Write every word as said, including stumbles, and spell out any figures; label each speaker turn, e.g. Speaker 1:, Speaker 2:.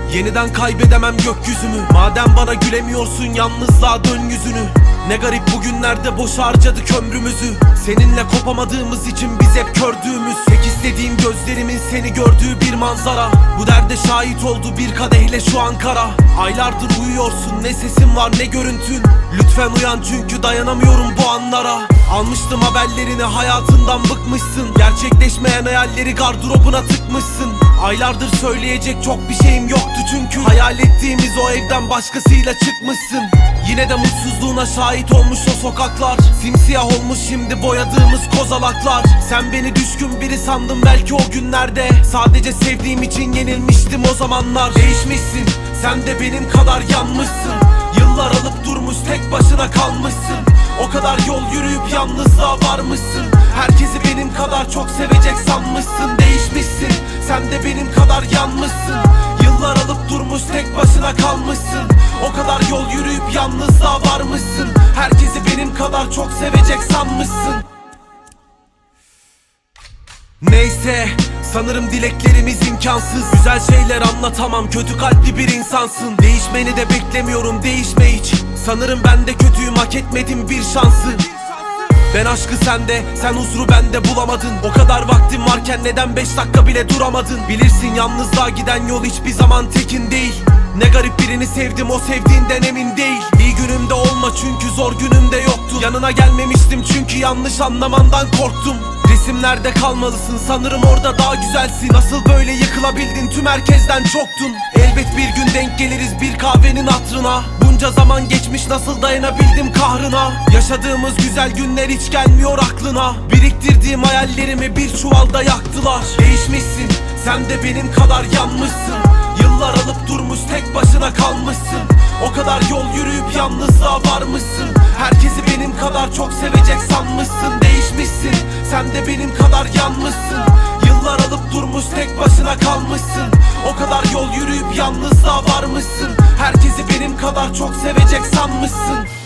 Speaker 1: Yeniden kaybedemem gökyüzümü. Madem bana gülemiyorsun, yalnızlığa dön yüzünü. Ne garip bugünlerde boş harcadık ömrümüzü. Seninle kopamadığımız için biz hep kördüğümüz. Tek istediğim gözlerimin seni gördüğü bir manzara. Bu derde şahit oldu bir kadehle şu Ankara. Aylardır uyuyorsun, ne sesin var ne görüntün. Lütfen uyan çünkü dayanamıyorum bu anlara. Almıştım haberlerini, hayatından bıkmışsın. Gerçekleşmeyen hayalleri gardırobuna tıkmışsın. Aylardır söyleyecek çok bir şeyim yoktu çünkü hayal ettiğimiz o evden başkasıyla çıkmışsın. Yine de mutsuzluğuna şahit olmuş o sokaklar. Simsiyah olmuş şimdi boyadığımız kozalaklar. Sen beni düşkün biri sandın belki o günlerde. Sadece sevdiğim için yenilmiştim o zamanlar. Değişmişsin, sen de benim kadar yanmışsın. Yıllar alıp durmuş, tek başına kalmışsın. O kadar yol yürüyüp yalnızlığa varmışsın. Herkesi benim kadar çok sevecek sanmışsın. Değişmişsin, sen de benim kadar yanmışsın. Yıllar alıp durmuş, tek başına kalmışsın. O kadar yol yürüyüp yalnızlığa varmışsın. Herkesi benim kadar çok sevecek sanmışsın. Neyse, sanırım dileklerimiz imkansız. Güzel şeyler anlatamam, kötü kalpli bir insansın. Değişmeni de beklemiyorum, değişme hiç. Sanırım ben de kötüyüm, hak etmedim bir şansı. Ben aşkı sende, sen huzuru bende bulamadın. O kadar vaktim varken neden beş dakika bile duramadın? Bilirsin yalnızlığa giden yol hiçbir zaman tekin değil. Ne garip birini sevdim, o sevdiğinden emin değil. İyi günümde olma çünkü zor günümde yoktun. Yanına gelmemiştim çünkü yanlış anlamandan korktum. Resimlerde kalmalısın, sanırım orada daha güzelsin. Nasıl böyle yıkılabildin, tüm herkesten çoktun. Elbet bir gün denk geliriz bir kahvenin hatırına. Bunca zaman geçmiş, nasıl dayanabildim kahrına. Yaşadığımız güzel günler hiç gelmiyor aklına. Biriktirdiğim hayallerimi bir çuvalda yaktılar. Değişmişsin, sen de benim kadar yanmışsın. Yıllar alıp durmuş, tek başına kalmışsın. O kadar yol yürüyüp yalnızlığa varmışsın. Herkesi benim kadar çok sevecek sanmışsın. Değişmişsin, sen de benim kadar yanmışsın. Yıllar alıp durmuş, tek başına kalmışsın. O kadar yol yürüyüp yalnızlığa varmışsın. Herkesi benim kadar çok sevecek sanmışsın.